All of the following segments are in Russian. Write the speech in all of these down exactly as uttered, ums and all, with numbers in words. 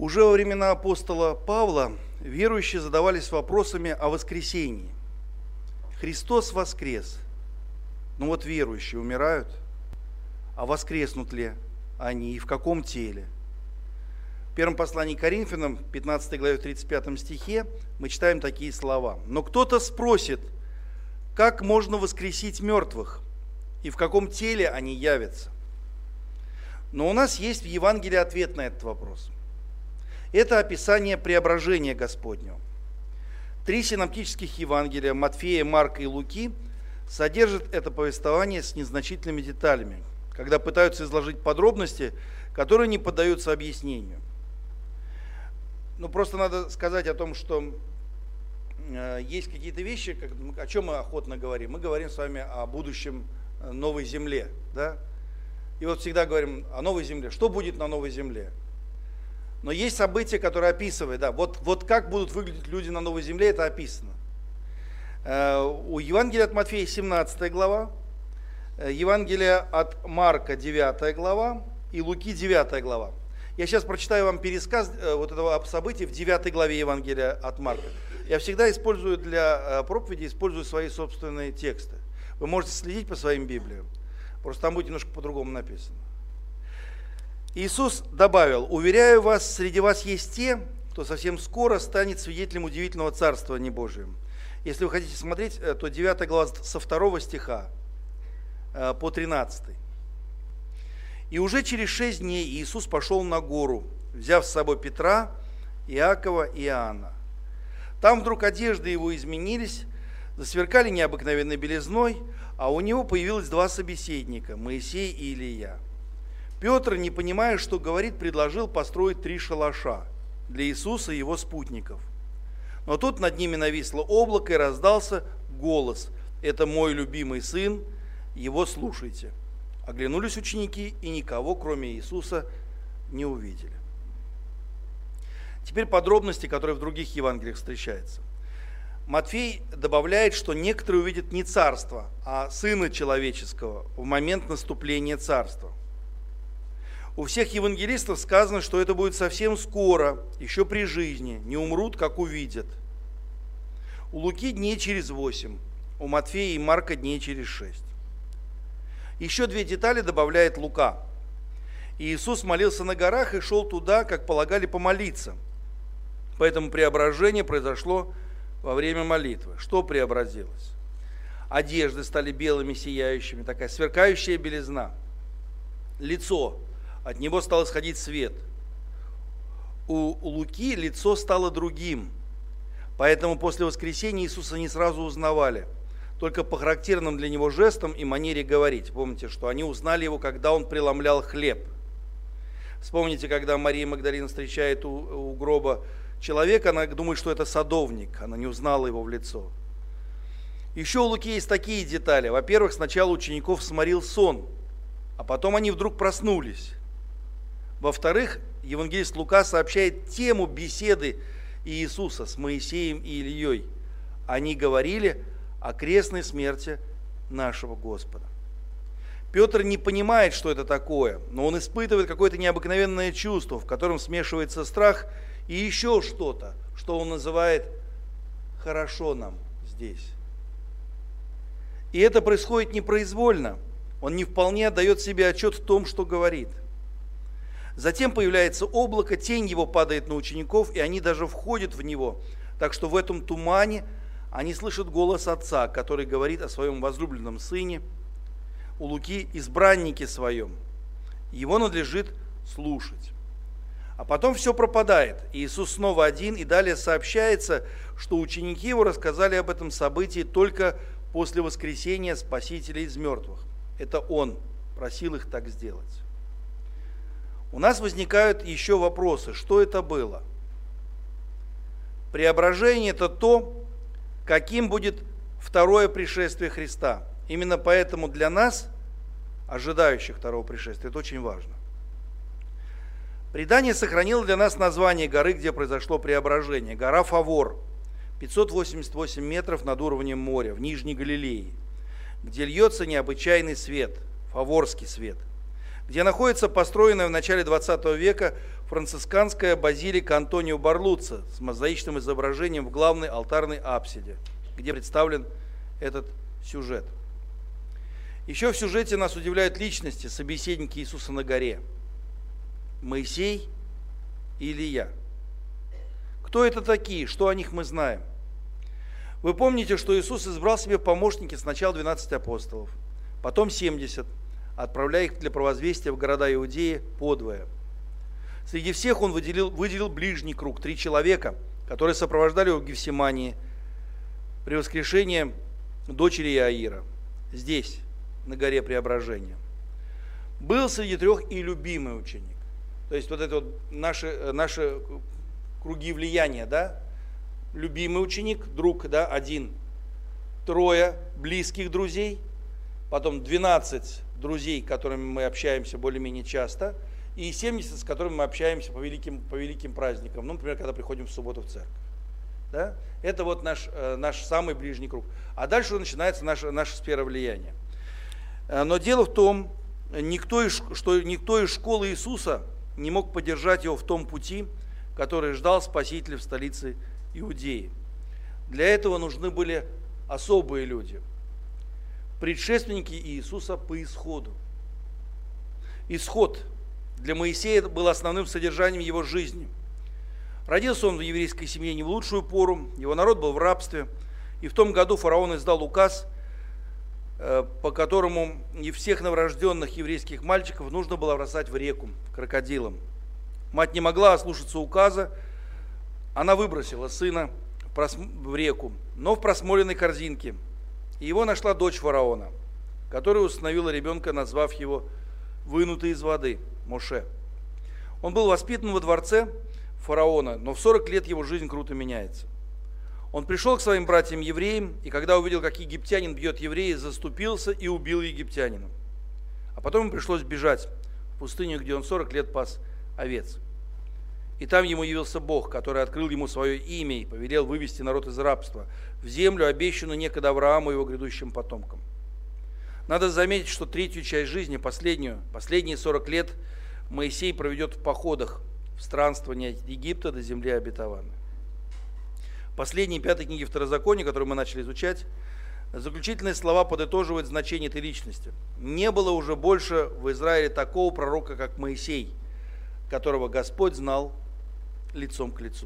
Уже во времена апостола Павла верующие задавались вопросами о воскресении. Христос воскрес. Ну вот верующие умирают, а воскреснут ли они и в каком теле? В первом послании к Коринфянам, пятнадцатой главе, тридцать пятом стихе, мы читаем такие слова. «Но кто-то спросит, как можно воскресить мертвых, и в каком теле они явятся?» Но у нас есть в Евангелии ответ на этот вопрос. Это описание преображения Господнего. Три синоптических Евангелия, Матфея, Марка и Луки, содержат это повествование с незначительными деталями, когда пытаются изложить подробности, которые не поддаются объяснению. Ну, просто надо сказать о том, что э, есть какие-то вещи, как, о чем мы охотно говорим. Мы говорим с вами о будущем новой земле, да? И вот всегда говорим о новой земле. Что будет на новой земле? Но есть события, которые описывают, да, вот, вот как будут выглядеть люди на новой земле, это описано. Э, у Евангелия от Матфея семнадцатая глава, Евангелие от Марка девятая глава и Луки девятая глава. Я сейчас прочитаю вам пересказ вот этого события в девятой главе Евангелия от Марка. Я всегда использую для проповеди, использую свои собственные тексты. Вы можете следить по своим Библиям, просто там будет немножко по-другому написано. Иисус добавил: «Уверяю вас, среди вас есть те, кто совсем скоро станет свидетелем удивительного Царствования Божия». Если вы хотите смотреть, то девятая глава со второго стиха по тринадцатый. «И уже через шесть дней Иисус пошел на гору, взяв с собой Петра, Иакова и Иоанна. Там вдруг одежды его изменились, засверкали необыкновенной белизной, а у него появилось два собеседника – Моисей и Илия. Петр, не понимая, что говорит, предложил построить три шалаша для Иисуса и его спутников. Но тут над ними нависло облако и раздался голос: «Это мой любимый сын, его слушайте». Оглянулись ученики и никого, кроме Иисуса, не увидели. Теперь подробности, которые в других Евангелиях встречаются. Матфей добавляет, что некоторые увидят не царство, а Сына Человеческого в момент наступления царства. У всех евангелистов сказано, что это будет совсем скоро, еще при жизни, не умрут, как увидят. У Луки дней через восемь, у Матфея и Марка дней через шесть. Еще две детали добавляет Лука. Иисус молился на горах и шел туда, как полагали, помолиться. Поэтому преображение произошло во время молитвы. Что преобразилось? Одежды стали белыми, сияющими, такая сверкающая белизна. Лицо, от него стал исходить свет. У Луки лицо стало другим. Поэтому после воскресения Иисуса не сразу узнавали, только по характерным для него жестам и манере говорить. Помните, что они узнали его, когда он преломлял хлеб. Вспомните, когда Мария Магдалина встречает у, у гроба человека, она думает, что это садовник, она не узнала его в лицо. Еще у Луки есть такие детали. Во-первых, сначала учеников сморил сон, а потом они вдруг проснулись. Во-вторых, евангелист Лука сообщает тему беседы Иисуса с Моисеем и Ильей. Они говорили о крестной смерти нашего Господа. Петр не понимает, что это такое, но он испытывает какое-то необыкновенное чувство, в котором смешивается страх и еще что-то, что он называет «хорошо нам здесь». И это происходит непроизвольно. Он не вполне отдает себе отчет в том, что говорит. Затем появляется облако, тень его падает на учеников, и они даже входят в него, так что в этом тумане они слышат голос Отца, который говорит о своем возлюбленном Сыне, у Луки избраннике своем. Его надлежит слушать. А потом все пропадает. Иисус снова один, и далее сообщается, что ученики его рассказали об этом событии только после воскресения Спасителя из мертвых. Это Он просил их так сделать. У нас возникают еще вопросы. Что это было? Преображение – это то, каким будет второе пришествие Христа. Именно поэтому для нас, ожидающих второго пришествия, это очень важно. Предание сохранило для нас название горы, где произошло преображение. Гора Фавор, пятьсот восемьдесят восемь метров над уровнем моря, в Нижней Галилее, где льется необычайный свет, фаворский свет, где находится построенная в начале двадцатого века францисканская базилика Антонио Барлуцци с мозаичным изображением в главной алтарной апсиде, где представлен этот сюжет. Еще в сюжете нас удивляют личности, собеседники Иисуса на горе. Моисей и Илия. Кто это такие? Что о них мы знаем? Вы помните, что Иисус избрал себе в помощники сначала двенадцать апостолов, потом семьдесят, отправляя их для провозвестия в города Иудеи подвое. Среди всех он выделил, выделил ближний круг, три человека, которые сопровождали его в Гефсимании при воскрешении дочери Иаира, здесь, на горе Преображения. Был среди трех и любимый ученик. То есть вот это вот наши, наши круги влияния, да? Любимый ученик, друг, да, один, трое близких друзей, потом двенадцать друзей, с которыми мы общаемся более-менее часто, и семьдесят, с которыми мы общаемся по великим, по великим праздникам, ну, например, когда приходим в субботу в церковь. Да? Это вот наш, наш самый ближний круг. А дальше начинается наша, наша сфера влияния. Но дело в том, никто из, что никто из школы Иисуса не мог поддержать его в том пути, который ждал Спаситель в столице Иудеи. Для этого нужны были особые люди, предшественники Иисуса по исходу. Исход для Моисея был основным содержанием его жизни. Родился он в еврейской семье не в лучшую пору, его народ был в рабстве, и в том году фараон издал указ, по которому и всех новорожденных еврейских мальчиков нужно было бросать в реку крокодилам. Мать не могла ослушаться указа, она выбросила сына в реку, но в просмоленной корзинке. И его нашла дочь фараона, которая установила ребенка, назвав его «вынутый из воды» Моше. Он был воспитан во дворце фараона, но в сорок лет его жизнь круто меняется. Он пришел к своим братьям-евреям, и когда увидел, как египтянин бьет еврея, заступился и убил египтянина. А потом ему пришлось бежать в пустыню, где он сорок лет пас овец. И там ему явился Бог, который открыл ему свое имя и повелел вывести народ из рабства в землю, обещанную некогда Аврааму и его грядущим потомкам. Надо заметить, что третью часть жизни, последнюю, последние сорок лет, Моисей проведет в походах, в странствовании от Египта до земли обетованной. В последней пятой книге Второзакония, которую мы начали изучать, заключительные слова подытоживают значение этой личности. Не было уже больше в Израиле такого пророка, как Моисей, которого Господь знал лицом к лицу.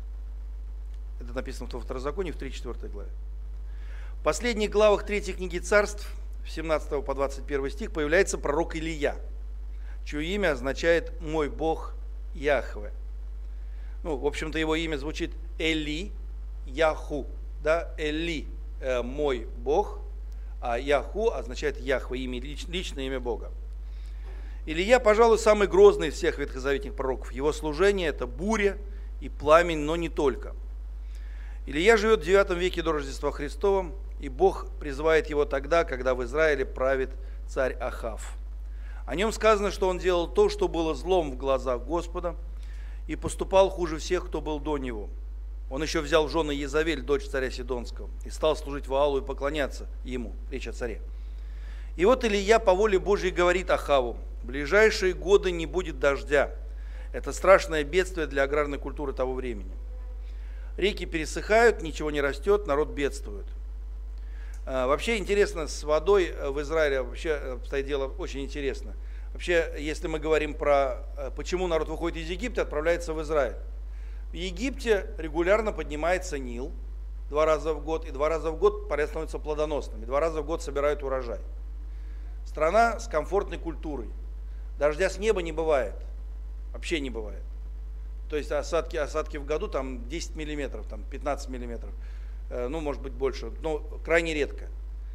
Это написано во Второзаконии в тридцать-четвёртой главе. В последних главах третьей книги Царств, с семнадцатого по двадцать первый стих, появляется пророк Илия, чье имя означает «мой Бог Яхве». Ну, в общем-то, его имя звучит Эли, Яху, да, Эли, э, мой Бог, а Яху означает Яхве, имя, лич, личное имя Бога. Илия, пожалуй, самый грозный из всех ветхозаветных пророков. Его служение – это буря и пламень, но не только. Илия живет в девятом веке до Рождества Христова, и Бог призывает его тогда, когда в Израиле правит царь Ахав. О нем сказано, что он делал то, что было злом в глазах Господа, и поступал хуже всех, кто был до него. Он еще взял в жены Езавель, дочь царя Сидонского, и стал служить Ваалу и поклоняться ему, речь о царе. И вот Илия по воле Божьей говорит Ахаву: в ближайшие годы не будет дождя. Это страшное бедствие для аграрной культуры того времени. Реки пересыхают, ничего не растет, народ бедствует. Вообще интересно, с водой в Израиле вообще обстоит дело очень интересно. Вообще, если мы говорим про почему народ выходит из Египта, отправляется в Израиль. В Египте регулярно поднимается Нил два раза в год, и два раза в год поля становятся плодоносными, два раза в год собирают урожай. Страна с комфортной культурой. Дождя с неба не бывает, вообще не бывает. То есть осадки, осадки в году там десять миллиметров, там пятнадцать миллиметров, ну может быть больше, но крайне редко.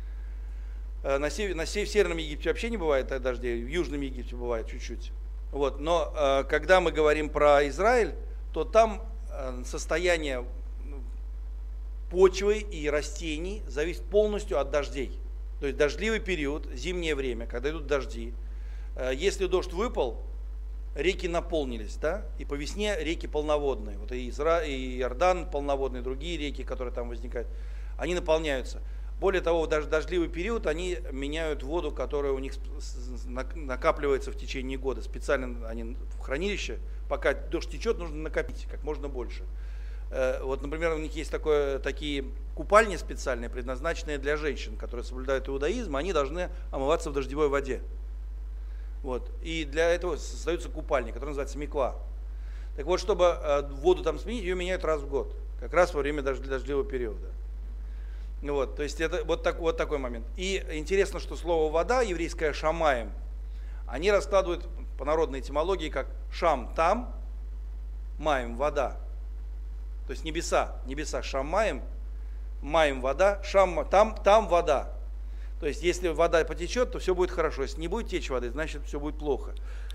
На, сев, на сев, в Северном Египте вообще не бывает дождей, в Южном Египте бывает чуть-чуть. Вот. Но когда мы говорим про Израиль, то там состояние почвы и растений зависит полностью от дождей. То есть дождливый период, зимнее время, когда идут дожди. Если дождь выпал, реки наполнились, да, и по весне реки полноводные. Вот и, Изра... и Иордан полноводные, другие реки, которые там возникают, они наполняются. Более того, даже в дождливый период они меняют воду, которая у них накапливается в течение года. Специально они в хранилище, пока дождь течет, нужно накопить как можно больше. Вот, например, у них есть такое, такие купальни специальные, предназначенные для женщин, которые соблюдают иудаизм, они должны омываться в дождевой воде. Вот. И для этого создается купальня, которая называется миква. Так вот, чтобы воду там сменить, ее меняют раз в год, как раз во время дождливого периода. Вот, то есть это вот, так, вот такой момент. И интересно, что слово вода, еврейское шамаем, они раскладывают по народной этимологии как шам там, маем вода. То есть небеса, небеса шамаем, маем вода, шам там, там вода. То есть если вода потечет, то все будет хорошо. Если не будет течь воды, значит все будет плохо.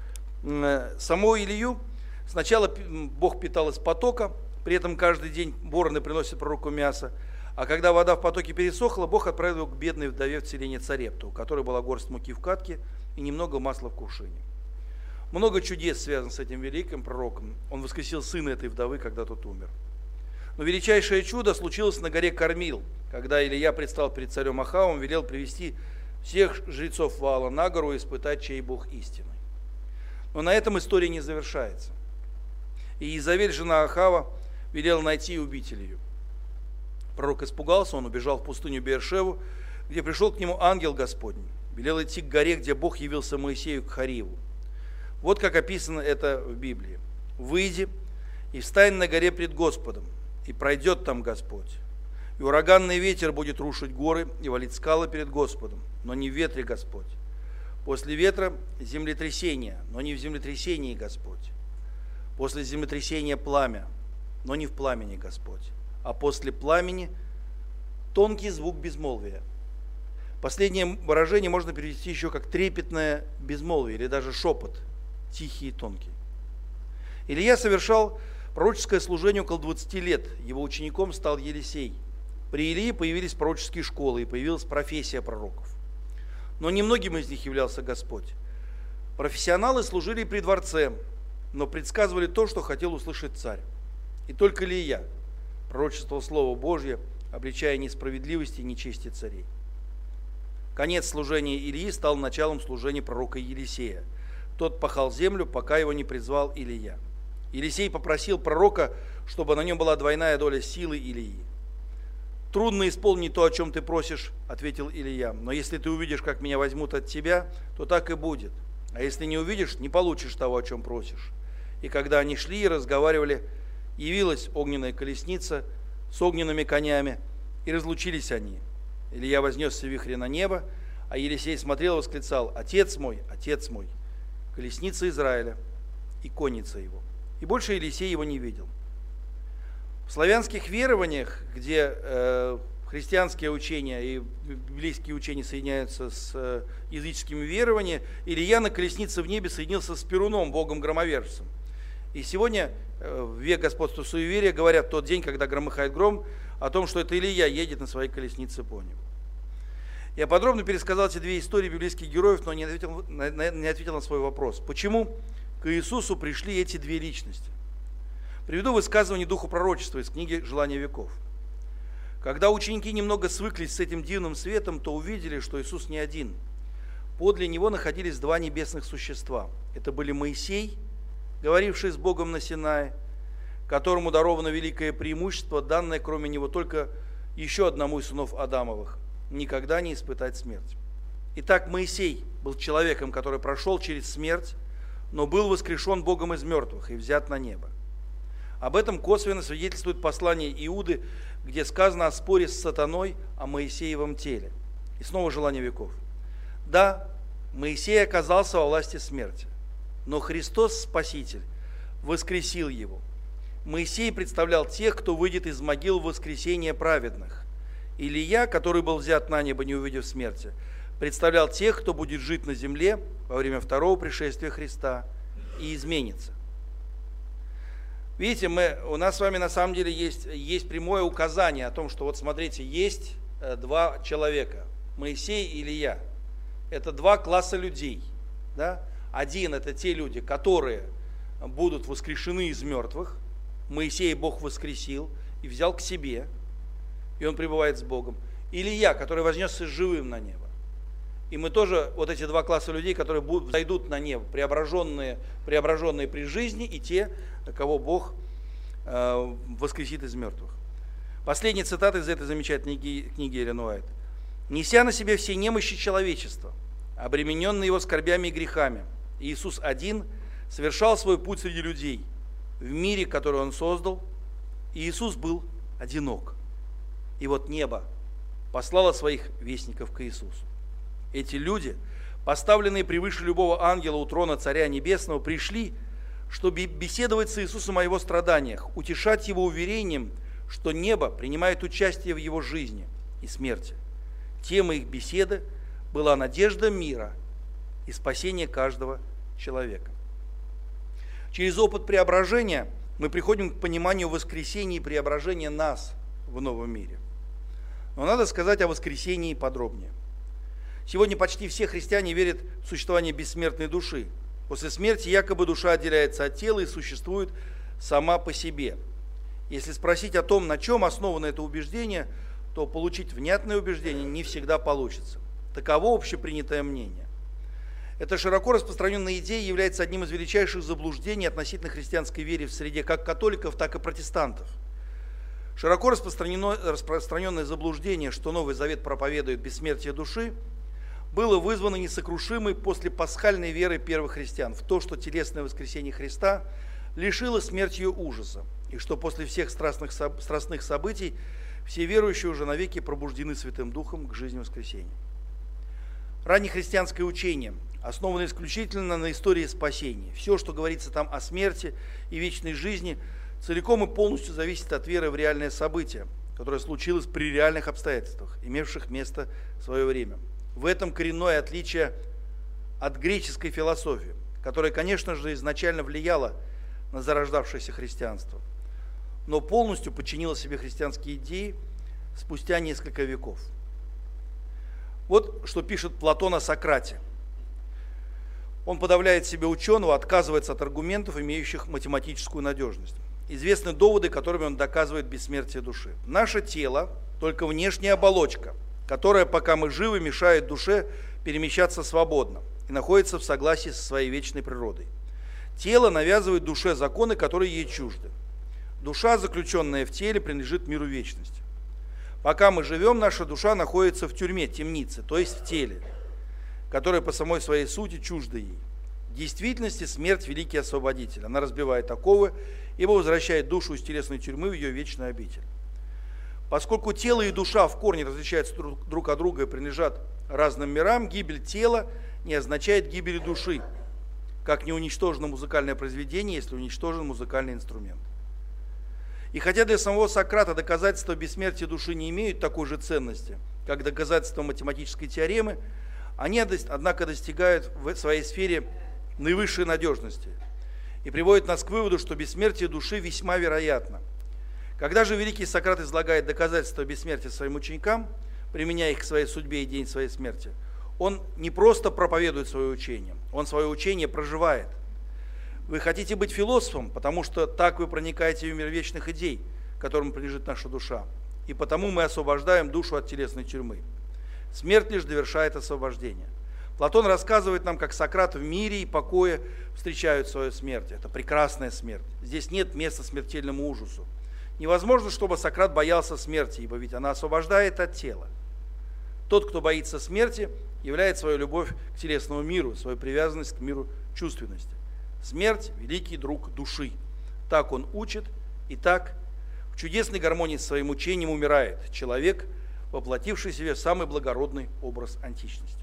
Самого Илью сначала Бог питал из потока, при этом каждый день вороны приносят пророку мясо. А когда вода в потоке пересохла, Бог отправил его к бедной вдове в селение Царепту, у которой была горсть муки в катке и немного масла в кувшине. Много чудес связано с этим великим пророком. Он воскресил сына этой вдовы, когда тот умер. Но величайшее чудо случилось на горе Кормил, когда Илия предстал перед царем Ахавом, велел привести всех жрецов Ваала на гору и испытать, чей Бог истинный. Но на этом история не завершается. И Иезавель, жена Ахава, велела найти и убить Илью. Пророк испугался, он убежал в пустыню Беэр-Шеву, где пришел к нему ангел Господний. Велел идти к горе, где Бог явился Моисею к Хариву. Вот как описано это в Библии. «Выйди и встань на горе пред Господом, и пройдет там Господь. И ураганный ветер будет рушить горы и валить скалы перед Господом, но не в ветре Господь. После ветра землетрясение, но не в землетрясении Господь. После землетрясения пламя, но не в пламени Господь. А после пламени тонкий звук безмолвия». Последнее выражение можно перевести еще как трепетное безмолвие или даже шепот, тихий и тонкий. Илия совершал пророческое служение около двадцати лет. Его учеником стал Елисей. При Илии появились пророческие школы и появилась профессия пророков. Но немногим из них являлся Господь. Профессионалы служили при дворце, но предсказывали то, что хотел услышать царь. И только Илия пророчествовал Слово Божье, обличая несправедливости и нечестие царей. Конец служения Илии стал началом служения пророка Елисея. Тот пахал землю, пока его не призвал Илия. Елисей попросил пророка, чтобы на нем была двойная доля силы Илии. «Трудно исполнить то, о чем ты просишь», — ответил Илия. «Но если ты увидишь, как меня возьмут от тебя, то так и будет. А если не увидишь, не получишь того, о чем просишь». И когда они шли и разговаривали, явилась огненная колесница с огненными конями, и разлучились они. Илия вознесся в вихре на небо, а Елисей смотрел и восклицал: «Отец мой, отец мой, колесница Израиля и конница его». И больше Елисей его не видел. В славянских верованиях, где э, христианские учения и библейские учения соединяются с э, языческими верованиями, Илия на колеснице в небе соединился с Перуном, богом-громовержцем. И сегодня, э, в век господства суеверия, говорят тот день, когда громыхает гром, о том, что это Илия едет на своей колеснице по небу. Я подробно пересказал эти две истории библейских героев, но не ответил, не ответил на свой вопрос. Почему к Иисусу пришли эти две личности? Приведу высказывание духа пророчества из книги «Желание веков». Когда ученики немного свыклись с этим дивным светом, то увидели, что Иисус не один. Подле него находились два небесных существа. Это были Моисей, говоривший с Богом на Синае, которому даровано великое преимущество, данное кроме него только еще одному из сынов Адамовых – никогда не испытать смерть. Итак, Моисей был человеком, который прошел через смерть, но был воскрешен Богом из мертвых и взят на небо. Об этом косвенно свидетельствует послание Иуды, где сказано о споре с сатаной о Моисеевом теле. И снова желание веков. Да, Моисей оказался во власти смерти, но Христос, Спаситель, воскресил его. Моисей представлял тех, кто выйдет из могил в воскресение праведных. Илия, который был взят на небо, не увидев смерти, представлял тех, кто будет жить на земле во время второго пришествия Христа и изменится. Видите, мы, у нас с вами на самом деле есть, есть прямое указание о том, что вот смотрите, есть два человека, Моисей и Илия. Это два класса людей. Да? Один – это те люди, которые будут воскрешены из мертвых. Моисея Бог воскресил и взял к себе, и он пребывает с Богом. Или я, который вознесся живым на небо. И мы тоже, вот эти два класса людей, которые будут, зайдут на небо, преображенные, преображенные при жизни, и те, кого Бог э, воскресит из мертвых. Последняя цитата из этой замечательной книги, книги Эллен Уайт. «Неся на себе все немощи человечества, обремененный его скорбями и грехами, Иисус один совершал свой путь среди людей. В мире, который он создал, Иисус был одинок. И вот небо послало своих вестников к Иисусу. Эти люди, поставленные превыше любого ангела у трона Царя Небесного, пришли, чтобы беседовать с Иисусом о его страданиях, утешать его уверением, что небо принимает участие в его жизни и смерти. Тема их беседы была надежда мира и спасение каждого человека. Через опыт преображения мы приходим к пониманию воскресения и преображения нас в новом мире. Но надо сказать о воскресении подробнее. Сегодня почти все христиане верят в существование бессмертной души. После смерти якобы душа отделяется от тела и существует сама по себе. Если спросить о том, на чем основано это убеждение, то получить внятное убеждение не всегда получится. Таково общепринятое мнение. Эта широко распространенная идея является одним из величайших заблуждений относительно христианской веры в среде как католиков, так и протестантов. Широко распространенное заблуждение, что Новый Завет проповедует бессмертие души, было вызвано несокрушимой послепасхальной верой первых христиан в то, что телесное воскресение Христа лишило смертью ужаса, и что после всех страстных, страстных событий все верующие уже навеки пробуждены Святым Духом к жизни воскресения. Раннехристианское учение основано исключительно на истории спасения. Все, что говорится там о смерти и вечной жизни, целиком и полностью зависит от веры в реальное событие, которое случилось при реальных обстоятельствах, имевших место в свое время. В этом коренное отличие от греческой философии, которая, конечно же, изначально влияла на зарождавшееся христианство, но полностью подчинила себе христианские идеи спустя несколько веков. Вот что пишет Платон о Сократе. Он подавляет себе ученого, отказывается от аргументов, имеющих математическую надежность. Известны доводы, которыми он доказывает бессмертие души. Наше тело – только внешняя оболочка, которая, пока мы живы, мешает душе перемещаться свободно и находится в согласии со своей вечной природой. Тело навязывает душе законы, которые ей чужды. Душа, заключенная в теле, принадлежит миру вечности. Пока мы живем, наша душа находится в тюрьме, темнице, то есть в теле, которое по самой своей сути чуждо ей. В действительности смерть – великий освободитель. Она разбивает оковы, ибо возвращает душу из телесной тюрьмы в ее вечную обитель. Поскольку тело и душа в корне различаются друг от друга и принадлежат разным мирам, гибель тела не означает гибели души, как не уничтожено музыкальное произведение, если уничтожен музыкальный инструмент. И хотя для самого Сократа доказательства бессмертия души не имеют такой же ценности, как доказательства математической теоремы, они, однако, достигают в своей сфере наивысшей надежности и приводят нас к выводу, что бессмертие души весьма вероятно. Когда же великий Сократ излагает доказательства бессмертия своим ученикам, применяя их к своей судьбе и день своей смерти, он не просто проповедует свое учение, он свое учение проживает. Вы хотите быть философом, потому что так вы проникаете в мир вечных идей, которым принадлежит наша душа, и потому мы освобождаем душу от телесной тюрьмы. Смерть лишь довершает освобождение. Платон рассказывает нам, как Сократ в мире и покое встречают свою смерть. Это прекрасная смерть. Здесь нет места смертельному ужасу. Невозможно, чтобы Сократ боялся смерти, ибо ведь она освобождает от тела. Тот, кто боится смерти, являет свою любовь к телесному миру, свою привязанность к миру чувственности. Смерть – великий друг души. Так он учит, и так в чудесной гармонии с своим учением умирает человек, воплотивший в себе самый благородный образ античности.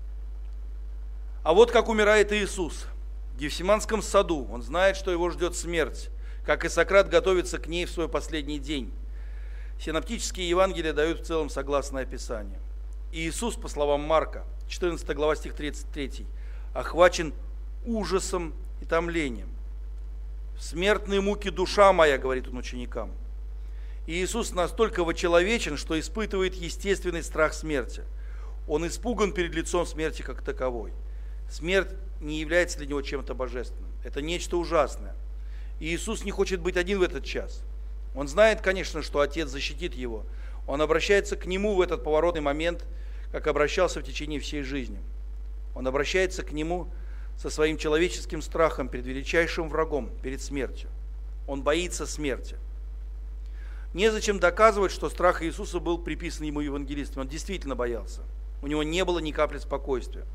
А вот как умирает Иисус. В Гефсиманском саду он знает, что его ждет смерть, как и Сократ готовится к ней в свой последний день. Синоптические Евангелия дают в целом согласное описание. И Иисус, по словам Марка, четырнадцатая глава, стих тридцать три, охвачен ужасом и томлением. «В смертные муки душа моя», говорит он ученикам. И Иисус настолько вочеловечен, что испытывает естественный страх смерти. Он испуган перед лицом смерти как таковой. Смерть не является для него чем-то божественным. Это нечто ужасное. И Иисус не хочет быть один в этот час. Он знает, конечно, что Отец защитит его. Он обращается к Нему в этот поворотный момент, как обращался в течение всей жизни. Он обращается к Нему со своим человеческим страхом перед величайшим врагом, перед смертью. Он боится смерти. Незачем доказывать, что страх Иисуса был приписан Ему евангелистом. Он действительно боялся. У Него не было ни капли спокойствия.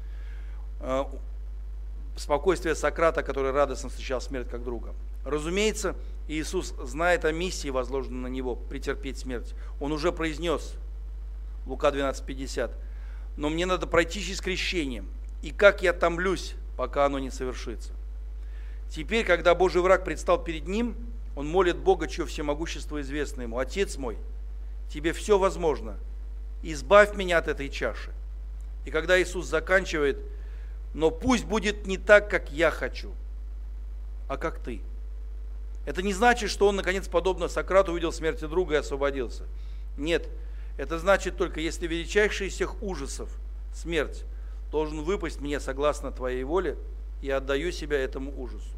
Спокойствие Сократа, который радостно встречал смерть как друга. Разумеется, Иисус знает о миссии, возложенной на Него, претерпеть смерть. Он уже произнес, Лука двенадцать пятьдесят, «Но мне надо пройти через крещение, и как я томлюсь, пока оно не совершится». Теперь, когда Божий враг предстал перед Ним, Он молит Бога, чье всемогущество известно Ему: «Отец мой, Тебе все возможно, избавь меня от этой чаши». И когда Иисус заканчивает: «Но пусть будет не так, как я хочу, а как Ты». Это не значит, что он, наконец, подобно Сократу, увидел смерть друга и освободился. Нет, это значит только, если величайший из всех ужасов, смерть, должен выпасть мне согласно Твоей воле, я отдаю себя этому ужасу.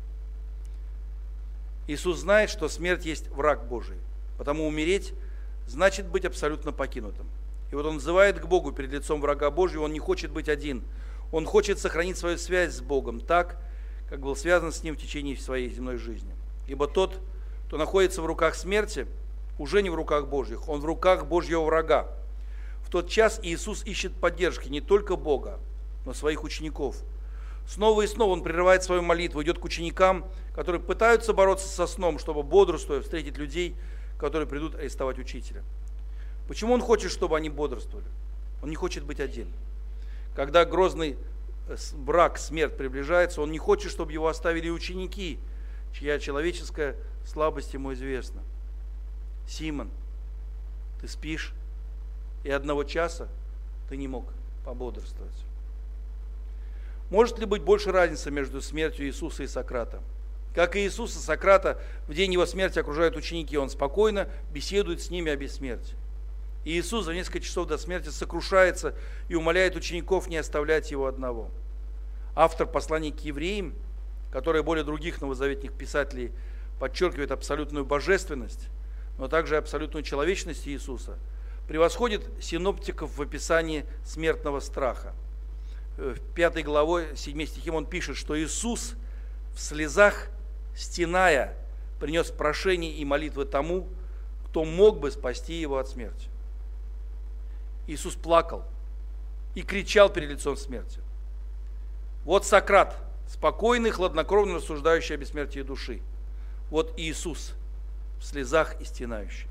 Иисус знает, что смерть есть враг Божий, потому умереть значит быть абсолютно покинутым. И вот Он взывает к Богу перед лицом врага Божьего, Он не хочет быть один. Он хочет сохранить свою связь с Богом так, как был связан с Ним в течение своей земной жизни. Ибо тот, кто находится в руках смерти, уже не в руках Божьих, он в руках Божьего врага. В тот час Иисус ищет поддержки не только Бога, но своих учеников. Снова и снова Он прерывает свою молитву, идет к ученикам, которые пытаются бороться со сном, чтобы, бодрствуя, встретить людей, которые придут арестовать учителя. Почему Он хочет, чтобы они бодрствовали? Он не хочет быть один. Когда грозный враг, смерть, приближается, Он не хочет, чтобы Его оставили ученики, чья человеческая слабость Ему известна. «Симон, ты спишь, и одного часа ты не мог пободрствовать». Может ли быть больше разницы между смертью Иисуса и Сократа? Как и Иисуса, Сократа в день его смерти окружают ученики, он спокойно беседует с ними о бессмертии. И Иисус за несколько часов до смерти сокрушается и умоляет учеников не оставлять его одного. Автор послания к евреям, которое более других новозаветных писателей подчеркивает абсолютную божественность, но также абсолютную человечность Иисуса, превосходит синоптиков в описании смертного страха. В пятой главе, седьмом стихе он пишет, что Иисус в слезах, стеная, принес прошение и молитвы тому, кто мог бы спасти его от смерти. Иисус плакал и кричал перед лицом смерти. Вот Сократ, спокойный, хладнокровно рассуждающий о бессмертии души. Вот Иисус в слезах и стенающий.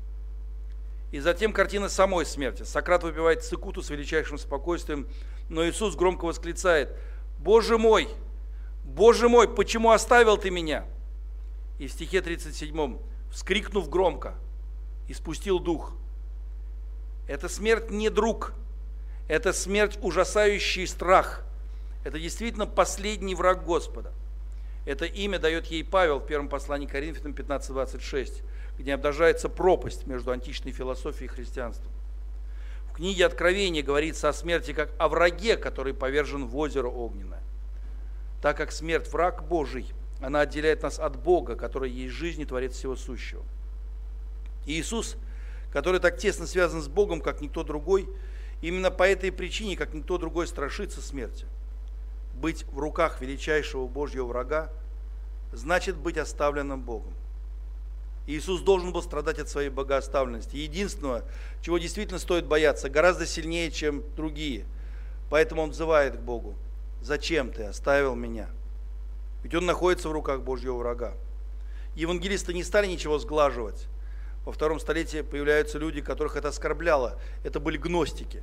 И затем картина самой смерти. Сократ выпивает цикуту с величайшим спокойствием, но Иисус громко восклицает: «Боже мой, Боже мой, почему оставил Ты меня?» И в стихе тридцать седьмом, вскрикнув громко, испустил дух. Это смерть не друг, это смерть ужасающий страх. Это действительно последний враг Господа. Это имя дает ей Павел в первом послании к Коринфянам пятнадцать двадцать шесть, где обнажается пропасть между античной философией и христианством. В книге Откровения говорится о смерти как о враге, который повержен в озеро огненное. Так как смерть враг Божий, она отделяет нас от Бога, который есть жизнь и Творец всего сущего. И Иисус, который так тесно связан с Богом, как никто другой, именно по этой причине, как никто другой, страшится смерти. Быть в руках величайшего Божьего врага значит быть оставленным Богом. Иисус должен был страдать от своей богооставленности. Единственного, чего действительно стоит бояться, гораздо сильнее, чем другие. Поэтому Он взывает к Богу: «Зачем Ты оставил меня?» Ведь Он находится в руках Божьего врага. Евангелисты не стали ничего сглаживать. Во втором столетии появляются люди, которых это оскорбляло. Это были гностики.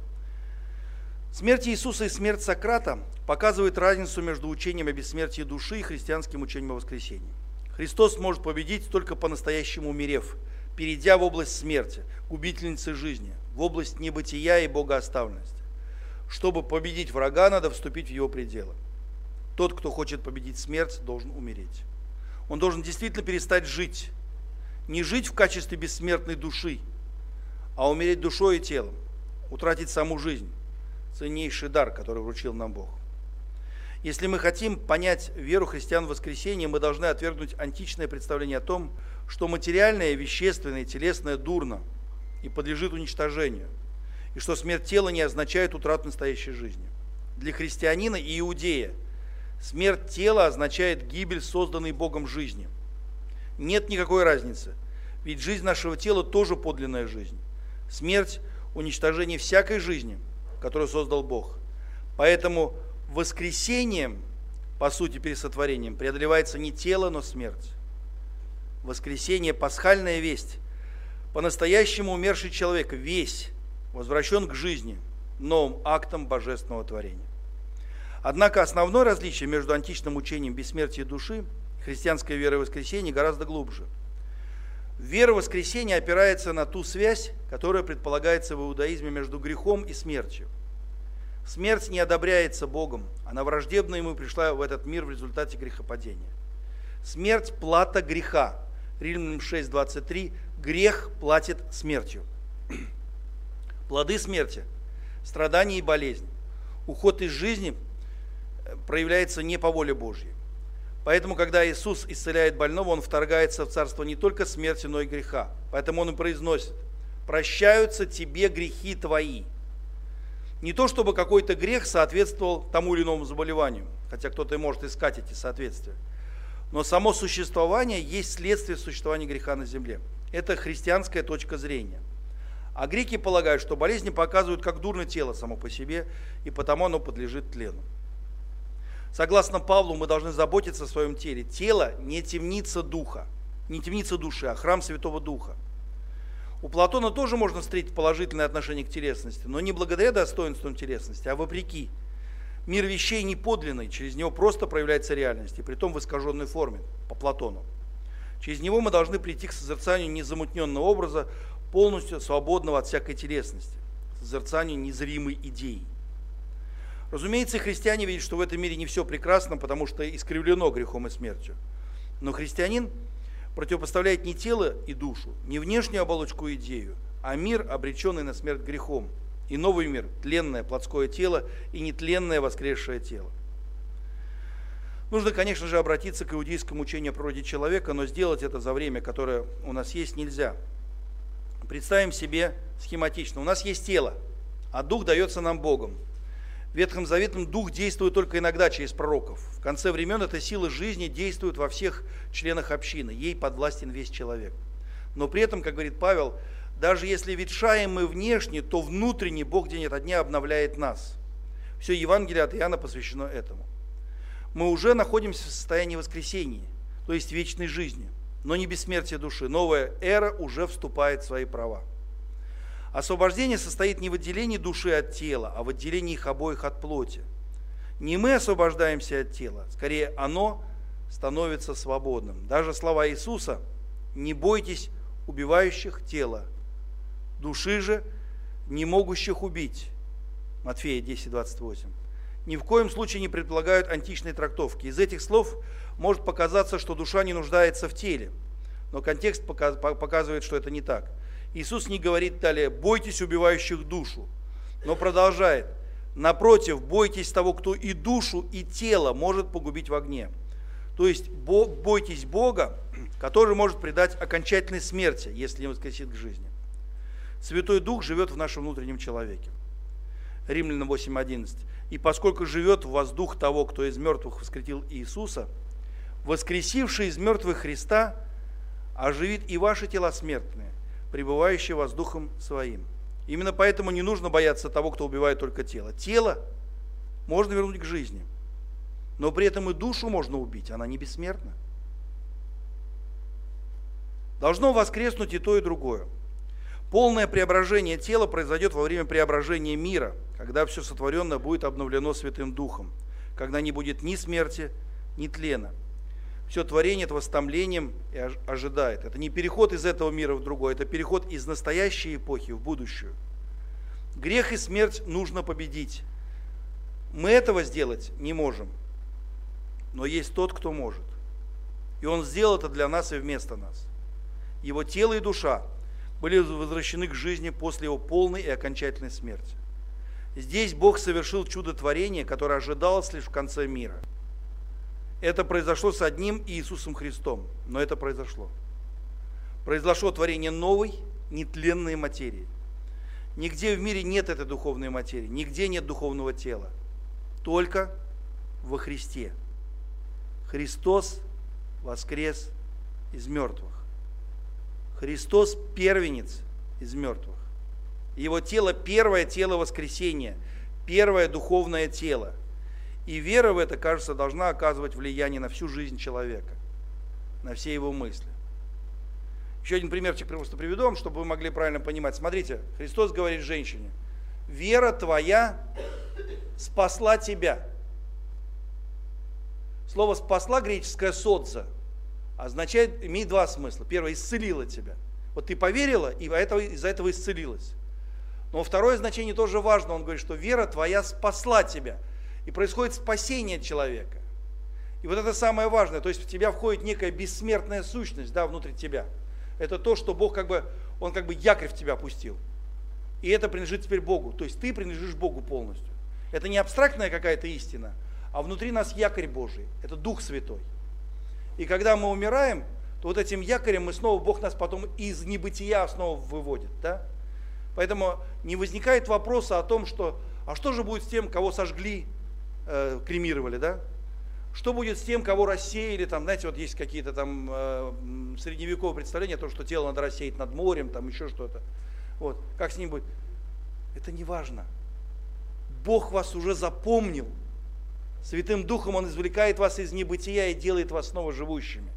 Смерть Иисуса и смерть Сократа показывают разницу между учением о бессмертии души и христианским учением о воскресении. Христос может победить только по-настоящему умерев, перейдя в область смерти, губительницы жизни, в область небытия и богооставленности. Чтобы победить врага, надо вступить в его пределы. Тот, кто хочет победить смерть, должен умереть. Он должен действительно перестать жить. Не жить в качестве бессмертной души, а умереть душой и телом, утратить саму жизнь. Ценнейший дар, который вручил нам Бог. Если мы хотим понять веру христиан в воскресение, мы должны отвергнуть античное представление о том, что материальное, вещественное, телесное дурно, и подлежит уничтожению, и что смерть тела не означает утрату настоящей жизни. Для христианина и иудея смерть тела означает гибель созданной Богом жизни. Нет никакой разницы, ведь жизнь нашего тела тоже подлинная жизнь. Смерть – уничтожение всякой жизни, которую создал Бог. Поэтому воскресением, по сути пересотворением, преодолевается не тело, но смерть. Воскресение – пасхальная весть. По-настоящему умерший человек весь возвращен к жизни новым актом божественного творения. Однако основное различие между античным учением бессмертия души и христианской верой в воскресение гораздо глубже. Вера в воскресение опирается на ту связь, которая предполагается в иудаизме между грехом и смертью. Смерть не одобряется Богом, она враждебна ему пришла в этот мир в результате грехопадения. Смерть – плата греха. Римлянам шесть двадцать три. Грех платит смертью. Плоды смерти – страдания и болезнь. Уход из жизни проявляется не по воле Божьей. Поэтому, когда Иисус исцеляет больного, Он вторгается в царство не только смерти, но и греха. Поэтому Он и произносит: «Прощаются тебе грехи твои». Не то, чтобы какой-то грех соответствовал тому или иному заболеванию, хотя кто-то и может искать эти соответствия. Но само существование есть следствие существования греха на земле. Это христианская точка зрения. А греки полагают, что болезни показывают, как дурно тело само по себе, и потому оно подлежит тлену. Согласно Павлу, мы должны заботиться о своем теле. Тело не темница духа, не темница души, а храм Святого Духа. У Платона тоже можно встретить положительное отношение к телесности, но не благодаря достоинствам телесности, а вопреки. Мир вещей не подлинный, через него просто проявляется реальность, и притом в искаженной форме, по Платону. Через него мы должны прийти к созерцанию незамутненного образа, полностью свободного от всякой телесности, созерцанию незримой идеи. Разумеется, христиане видят, что в этом мире не все прекрасно, потому что искривлено грехом и смертью. Но христианин противопоставляет не тело и душу, не внешнюю оболочку и идею, а мир, обреченный на смерть грехом, и новый мир, тленное плотское тело и нетленное воскресшее тело. Нужно, конечно же, обратиться к иудейскому учению о природе человека, но сделать это за время, которое у нас есть, нельзя. Представим себе схематично. У нас есть тело, а дух дается нам Богом. В Ветхом Завете дух действует только иногда через пророков. В конце времен эта сила жизни действует во всех членах общины. Ей подвластен весь человек. Но при этом, как говорит Павел, даже если ветшаем мы внешне, то внутренне Бог день ото дня обновляет нас. Все Евангелие от Иоанна посвящено этому. Мы уже находимся в состоянии воскресения, то есть вечной жизни, но не бессмертия души. Новая эра уже вступает в свои права. Освобождение состоит не в отделении души от тела, а в отделении их обоих от плоти. Не мы освобождаемся от тела, скорее оно становится свободным. Даже слова Иисуса: «Не бойтесь убивающих тело, души же не могущих убить». Матфея десять двадцать восемь. Ни в коем случае не предполагают античной трактовки. Из этих слов может показаться, что душа не нуждается в теле, но контекст показывает, что это не так. Иисус не говорит далее: «Бойтесь убивающих душу», но продолжает: «Напротив, бойтесь того, кто и душу, и тело может погубить в огне». То есть бойтесь Бога, который может предать окончательной смерти, если не воскресит к жизни. Святой Дух живет в нашем внутреннем человеке. Римлянам восемь одиннадцать. «И поскольку живет в вас Дух того, кто из мертвых воскресил Иисуса, воскресивший из мертвых Христа оживит и ваши тела смертные, пребывающие в вас Духом Своим». Именно поэтому не нужно бояться того, кто убивает только тело. Тело можно вернуть к жизни, но при этом и душу можно убить, она не бессмертна. Должно воскреснуть и то, и другое. Полное преображение тела произойдет во время преображения мира, когда все сотворенное будет обновлено Святым Духом, когда не будет ни смерти, ни тлена. Все творение этого с томлением и ожидает. Это не переход из этого мира в другой, это переход из настоящей эпохи в будущую. Грех и смерть нужно победить. Мы этого сделать не можем, но есть тот, кто может. И Он сделал это для нас и вместо нас. Его тело и душа были возвращены к жизни после Его полной и окончательной смерти. Здесь Бог совершил чудотворение, которое ожидалось лишь в конце мира. Это произошло с одним Иисусом Христом, но это произошло. Произошло творение новой нетленной материи. Нигде в мире нет этой духовной материи, нигде нет духовного тела. Только во Христе. Христос воскрес из мертвых. Христос первенец из мертвых. Его тело первое тело воскресения, первое духовное тело. И вера в это, кажется, должна оказывать влияние на всю жизнь человека, на все его мысли. Еще один примерчик просто приведу вам, чтобы вы могли правильно понимать. Смотрите, Христос говорит женщине: вера твоя спасла тебя. Слово «спасла» греческое «содза» означает, имеет два смысла. Первое — исцелила тебя. Вот ты поверила, и из-за этого исцелилась. Но второе значение тоже важно. Он говорит, что вера твоя спасла тебя. И происходит спасение человека. И вот это самое важное. То есть в тебя входит некая бессмертная сущность, да, внутри тебя. Это то, что Бог как бы, Он как бы якорь в тебя опустил. И это принадлежит теперь Богу. То есть ты принадлежишь Богу полностью. Это не абстрактная какая-то истина, а внутри нас якорь Божий. Это Дух Святой. И когда мы умираем, то вот этим якорем мы снова, Бог нас потом из небытия снова выводит. Да? Поэтому не возникает вопроса о том, что, а что же будет с тем, кого сожгли, э, кремировали, да? Что будет с тем, кого рассеяли, там, знаете, вот есть какие-то там э, средневековые представления, то, что тело надо рассеять над морем, там еще что-то. Вот, как с ним будет? Это не важно. Бог вас уже запомнил. Святым Духом Он извлекает вас из небытия и делает вас снова живущими.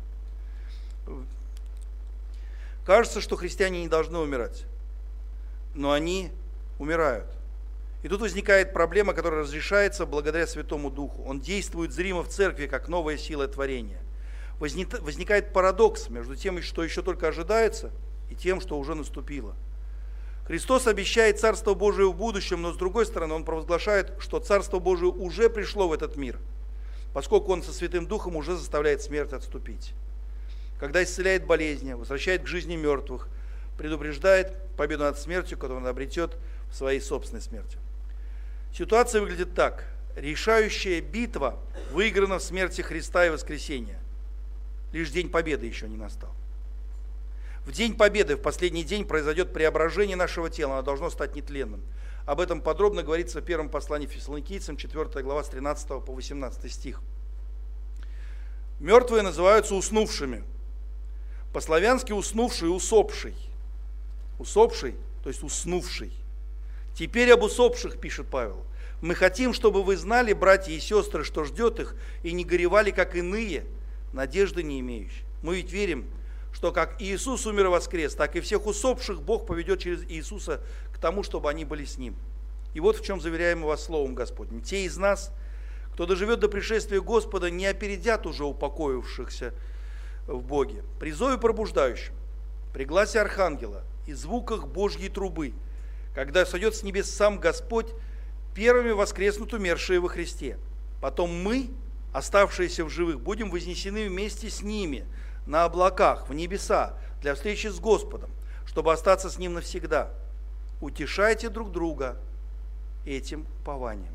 Кажется, что христиане не должны умирать, но они умирают. И тут возникает проблема, которая разрешается благодаря Святому Духу. Он действует зримо в церкви, как новая сила творения. Возникает парадокс между тем, что еще только ожидается, и тем, что уже наступило. Христос обещает Царство Божие в будущем, но с другой стороны Он провозглашает, что Царство Божие уже пришло в этот мир, поскольку Он со Святым Духом уже заставляет смерть отступить. Когда исцеляет болезни, возвращает к жизни мертвых, предупреждает победу над смертью, которую Он обретет в своей собственной смерти. Ситуация выглядит так. Решающая битва выиграна в смерти Христа и воскресения. Лишь день победы еще не настал. В день победы, в последний день, произойдет преображение нашего тела, оно должно стать нетленным. Об этом подробно говорится в первом послании Фессалоникийцам, четвёртая глава, с тринадцатого по восемнадцатый стих. Мертвые называются уснувшими. По-славянски уснувший, усопший. Усопший, то есть уснувший. Теперь об усопших, пишет Павел. Мы хотим, чтобы вы знали, братья и сестры, что ждет их, и не горевали, как иные, надежды не имеющие. Мы ведь верим, что как Иисус умер и воскрес, так и всех усопших Бог поведет через Иисуса к тому, чтобы они были с Ним. И вот в чем заверяем мы вас Словом Господним. Те из нас, кто доживет до пришествия Господа, не опередят уже упокоившихся в Боге. При зове пробуждающем, при гласе архангела и звуках Божьей трубы, когда сойдет с небес сам Господь, первыми воскреснут умершие во Христе. Потом мы, оставшиеся в живых, будем вознесены вместе с ними на облаках, в небеса, для встречи с Господом, чтобы остаться с Ним навсегда. Утешайте друг друга этим упованием.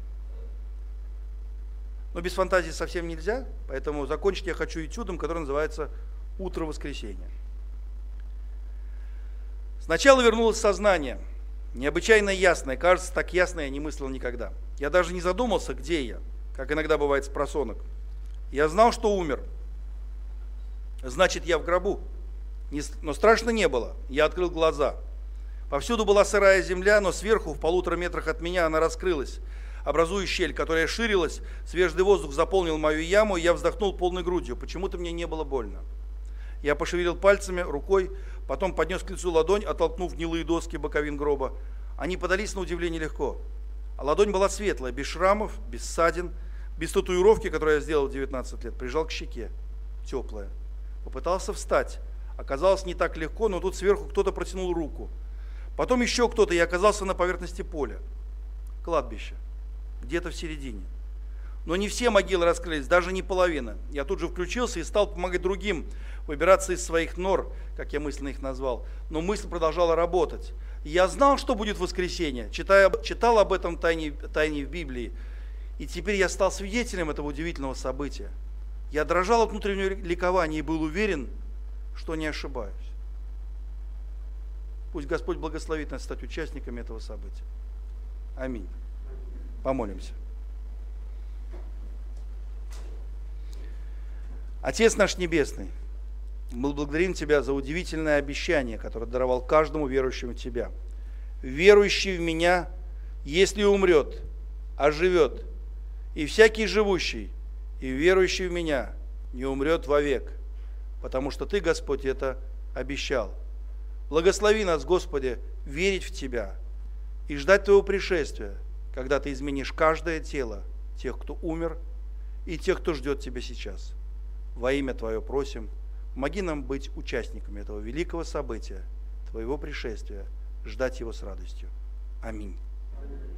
Но без фантазии совсем нельзя, поэтому закончить я хочу этюдом, который называется «Утро воскресенья». Сначала вернулось сознание, необычайно ясное, кажется, так ясно я не мыслил никогда. Я даже не задумался, где я, как иногда бывает с просонок. Я знал, что умер. Значит, я в гробу. Но страшно не было. Я открыл глаза. Повсюду была сырая земля, но сверху, в полутора метрах от меня, она раскрылась, образуя щель, которая ширилась. Свежий воздух заполнил мою яму, и я вздохнул полной грудью. Почему-то мне не было больно. Я пошевелил пальцами, рукой, потом поднес к лицу ладонь, оттолкнув гнилые доски боковин гроба. Они подались на удивление легко. А ладонь была светлая, без шрамов, без ссадин, без татуировки, которую я сделал в девятнадцать лет. Прижал к щеке, теплая. Попытался встать. Оказалось не так легко, но тут сверху кто-то протянул руку. Потом еще кто-то, и оказался на поверхности поля. Кладбище. Где-то в середине. Но не все могилы раскрылись, даже не половина. Я тут же включился и стал помогать другим выбираться из своих нор, как я мысленно их назвал. Но мысль продолжала работать. Я знал, что будет воскресенье, читая, читал об этом тайне, тайне в Библии. И теперь я стал свидетелем этого удивительного события. Я дрожал от внутреннего ликования и был уверен, что не ошибаюсь. Пусть Господь благословит нас стать участниками этого события. Аминь. Помолимся. Отец наш Небесный, мы благодарим Тебя за удивительное обещание, которое даровал каждому верующему в Тебя. Верующий в Меня, если умрет, оживет, и всякий живущий и верующий в Меня не умрет вовек, потому что Ты, Господь, это обещал. Благослови нас, Господи, верить в Тебя и ждать Твоего пришествия, когда Ты изменишь каждое тело тех, кто умер, и тех, кто ждет Тебя сейчас. Во имя Твое просим, помоги нам быть участниками этого великого события, Твоего пришествия, ждать его с радостью. Аминь.